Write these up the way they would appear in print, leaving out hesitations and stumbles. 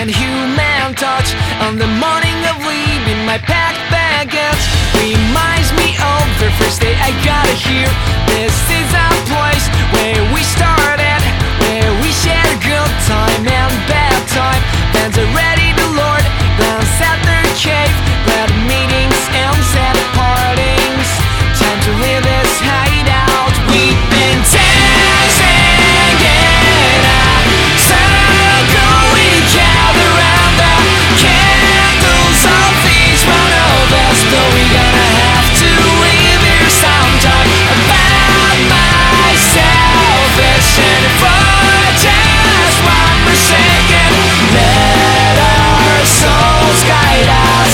and human touch. On the morning of leaving, my packed baggage reminds me of the first day I got here. This is a place where we started, where we shared good time and bad time. Fans are ready to Lord, glance at their cave, glad meetings and sad partings. Time to leave this hideout. We've been dancing in a circle, we gather round the candles of each one of us, but we gonna have to leave here sometime. About myself, wishing for just one more second. Let our souls guide us.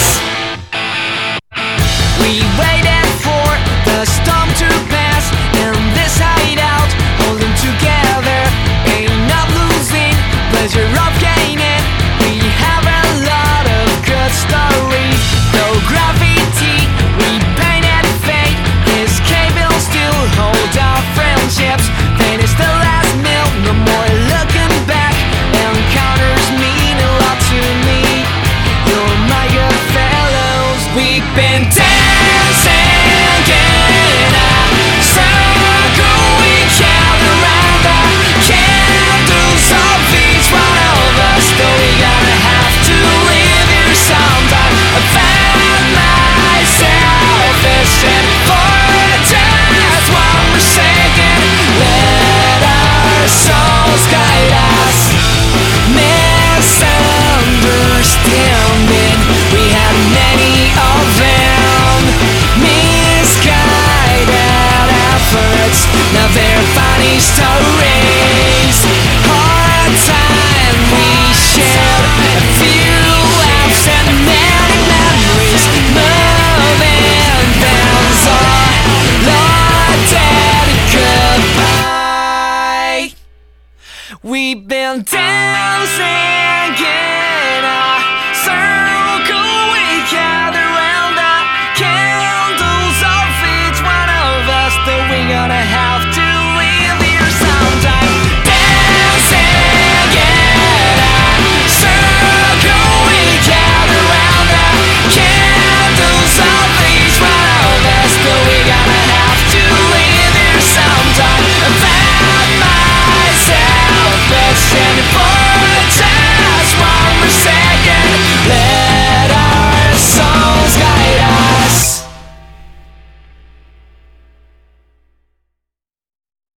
We waited for the storm to pass in this hideout, holding together, pain of losing, pleasure of gaining. We have a lot of good stories, though graffiti we painted fate. This cable still hold our friendships. Pain is the last meal, no more looking back. Encounters mean a lot to me. You're my good fellows. We've been dancing in a circle, we gather round the candles of each one of us, though we gonna have to leave here sometime. I found myself wishing for just one more second. Let our souls guide us. Misunderstanding, we had many of them. Misguided efforts, now they're funny stories. Hard time we shared, a few laughs and many memories. Moving vans are loaded goodbye. We've been dancing